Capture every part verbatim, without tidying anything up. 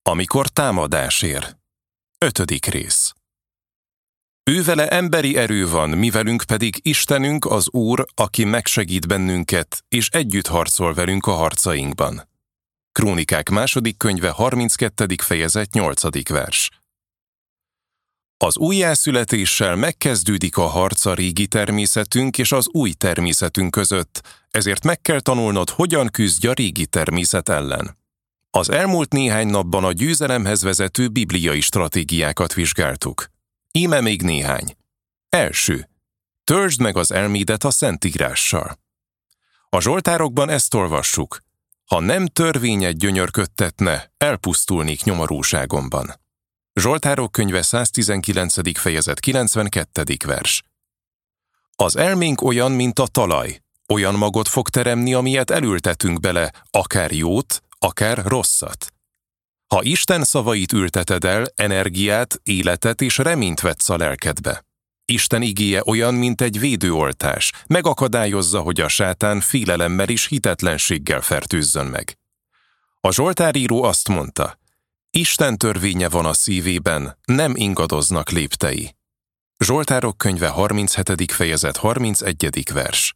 Amikor támadás ér. Ötödik rész. Ővele emberi erő van, mi velünk pedig Istenünk az Úr, aki megsegít bennünket, és együtt harcol velünk a harcainkban. Krónikák második könyve harminckettedik fejezet nyolcadik vers. Az újjászületéssel megkezdődik a harc a régi természetünk és az új természetünk között, ezért meg kell tanulnod, hogyan küzdj a régi természet ellen. Az elmúlt néhány napban a győzelemhez vezető bibliai stratégiákat vizsgáltuk. Íme még néhány. Első. Töltsd meg az elmédet a Szentírással. A Zsoltárokban ezt olvassuk. Ha nem törvényed gyönyörködtetne, elpusztulnék nyomorúságomban. Zsoltárok könyve száztizenkilencedik fejezet kilencvenkettedik vers. Az elménk olyan, mint a talaj. Olyan magot fog teremni, amilyet elültetünk bele, akár jót, akár rosszat. Ha Isten szavait ülteted el, energiát, életet és reményt vetsz a lelkedbe. Isten igéje olyan, mint egy védőoltás, megakadályozza, hogy a sátán félelemmel és hitetlenséggel fertőzzön meg. A Zsoltáríró azt mondta, Isten törvénye van a szívében, nem ingadoznak léptei. Zsoltárok könyve harminchetedik fejezet harmincegyedik vers.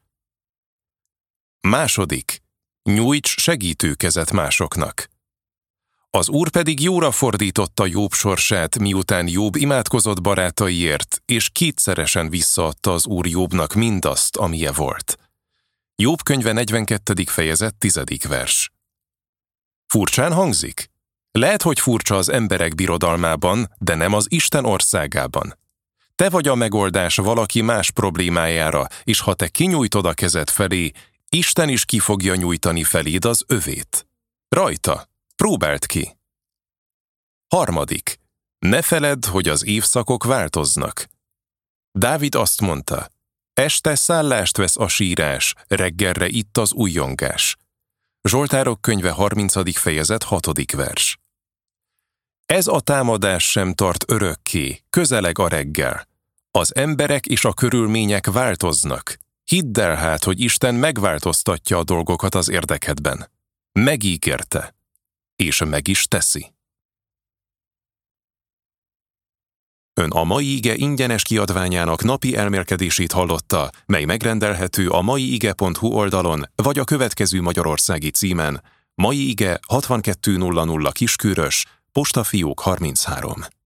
Második. Nyújts segítőkezet másoknak. Az Úr pedig jóra fordította Jobb sorsát, miután Jobb imádkozott barátaiért, és kétszeresen visszaadta az Úr Jobbnak mindazt, amije volt. Jobb könyve negyvenkettedik fejezet tizedik vers. Furcsán hangzik? Lehet, hogy furcsa az emberek birodalmában, de nem az Isten országában. Te vagy a megoldás valaki más problémájára, és ha te kinyújtod a kezed felé, Isten is ki fogja nyújtani feléd az övét. Rajta, próbáld ki. Harmadik. Ne feledd, hogy az évszakok változnak. Dávid azt mondta, este szállást vesz a sírás, reggelre itt az ujjongás. Zsoltárok könyve harmincadik fejezet hatodik vers. Ez a támadás sem tart örökké, közeleg a reggel. Az emberek és a körülmények változnak. Hidd el hát, hogy Isten megváltoztatja a dolgokat az érdekedben. Megígérte, és meg is teszi. Ön a Mai Ige ingyenes kiadványának napi elmélkedését hallotta, mely megrendelhető a maiige pont hu oldalon, vagy a következő magyarországi címen: Mai Ige hatvankettő nulla nulla Kiskörös, Postafiók harminchárom.